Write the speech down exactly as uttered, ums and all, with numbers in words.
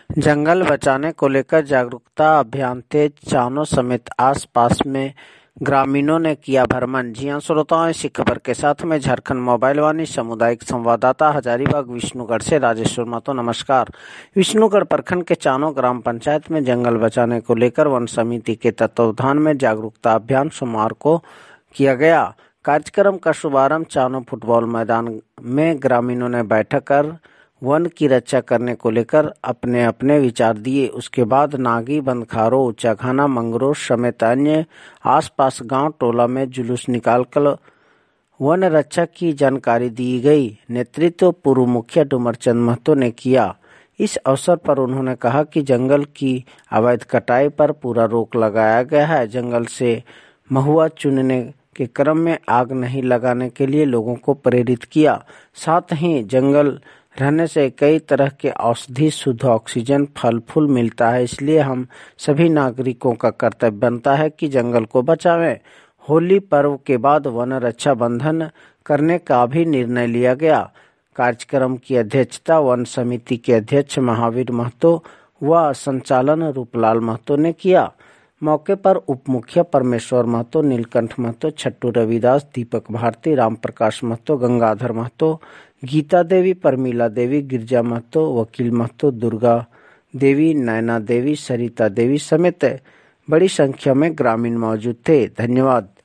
जंगल बचाने को लेकर जागरूकता अभियान तेज, चानो समेत आसपास में ग्रामीणों ने किया भ्रमण। जी हां श्रोताओं, इसी खबर के साथ में झारखंड मोबाइल वाणी सामुदायिक संवाददाता हजारीबाग विष्णुगढ़ से राजेश्वर महतो। नमस्कार। विष्णुगढ़ प्रखंड के चानो ग्राम पंचायत में जंगल बचाने को लेकर वन समिति के तत्वावधान में जागरूकता अभियान सोमवार को किया गया। कार्यक्रम का शुभारंभ चानो फुटबॉल मैदान में ग्रामीणों ने बैठक कर वन की रक्षा करने को लेकर अपने अपने विचार दिए। उसके बाद नागी, बंदखारो, ऊंचाखाना, मंगरोर समेत अन्य आसपास गांव टोला में जुलूस निकालकर वन रक्षा की जानकारी दी गई। नेतृत्व पूर्व मुखिया डूमरचंद महतो ने किया। इस अवसर पर उन्होंने कहा कि जंगल की अवैध कटाई पर पूरा रोक लगाया गया है। जंगल से महुआ चुनने के क्रम में आग नहीं लगाने के लिए लोगों को प्रेरित किया। साथ ही जंगल रहने से कई तरह के औषधि, शुद्ध ऑक्सीजन, फल फूल मिलता है, इसलिए हम सभी नागरिकों का कर्तव्य बनता है कि जंगल को बचावें। होली पर्व के बाद वन रक्षा बंधन करने का भी निर्णय लिया गया। कार्यक्रम की अध्यक्षता वन समिति के अध्यक्ष महावीर महतो व संचालन रूपलाल महतो ने किया। मौके पर उप मुखिया परमेश्वर महतो, नीलकंठ महतो, छट्टू रविदास, दीपक भारती, राम प्रकाश महतो, गंगाधर महतो, गीता देवी, परमीला देवी, गिरजा महतो, वकील महतो, दुर्गा देवी, नैना देवी, सरिता देवी समेत बड़ी संख्या में ग्रामीण मौजूद थे। धन्यवाद।